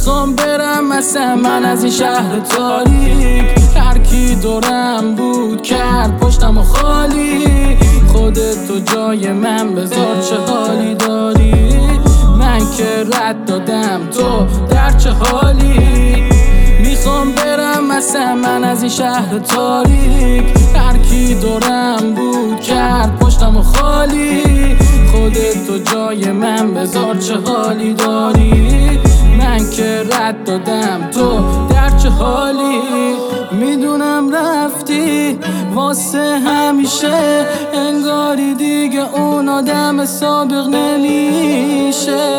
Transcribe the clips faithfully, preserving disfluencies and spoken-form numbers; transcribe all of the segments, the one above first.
میخوام برم مثلا من از این شهر تاریک، هر کی دورم بود کرد پشتم و خالی. خودت تو جای من بذار چه حالی داری، من که رد دادم تو در چه حالی. میخوام برم مثلا من از این شهر تاریک، هر کی دورم بود کرد پشتم و خالی. خودت تو جای من بذار چه حالی داری، من که رد دادم تو در چه حالی. میدونم رفتی واسه همیشه، انگاری دیگه اون آدم سابق نمیشه.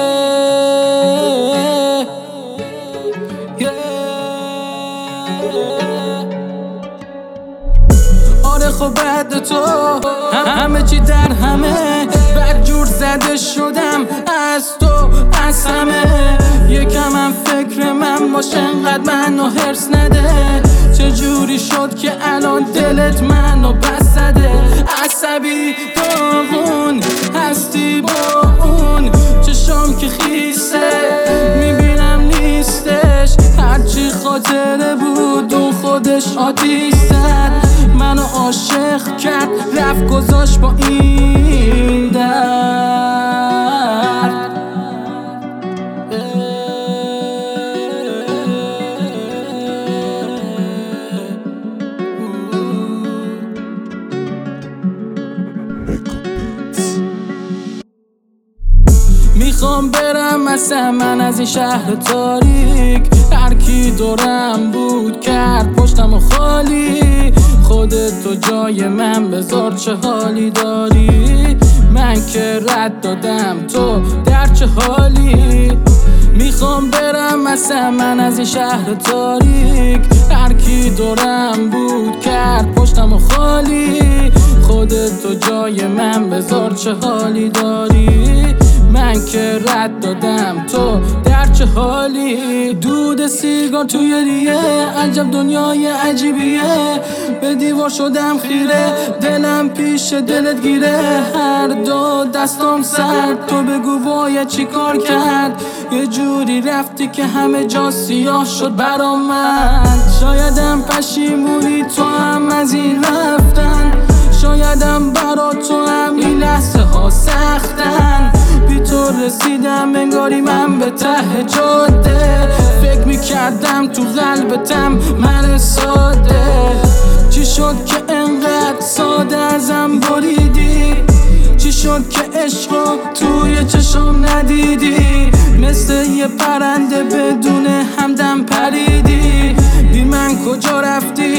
آره خب بعد تو همه چی در همه، بد جور زده شدم از تو از همه. یکم هم فکر من باشه انقدر منو حرص نده، چجوری شد که الان دلت منو بس زده. عصبی داغون هستی با اون چشام که خیسه، میبینم نیستش هرچی خاطره بود اون خودش آتیش زد. منو عاشق کرد رفت گذاشت با این درد. میخوام برم مثلا من از این شهر تاریک، هر کی دورم بود کرد پشتم و خالی. خودت تو جای من بذار چه حالی داری، من که رد دادم تو در چه حالی. میخوام برم مثلا من از این شهر تاریک، هر کی دورم بود کرد پشتم و خالی. خودت تو جای من بذار چه حالی داری، من که رد دادم تو در چه حالی. دود سیگار توی دیگه عجب دنیای عجیبیه، به دیوار شدم خیره دلم پیش دلت گیره. هر دو دستم سرد تو بگو باید چی کار کرد، یه جوری رفتی که همه جا سیاه شد برا من. شایدم پشیمونی تو هم از این رفتن، شایدم برا تو هم این لحظه ها سختن. بی تو رسیدم انگاری من به ته جاده، فکر میکردم تو قلبتم من ساده. چی شد که انقدر ساده ازم بریدی، چی شد که عشقو توی چشم ندیدی، مثل یه پرنده بدون همدم پریدی. بی من کجا رفتی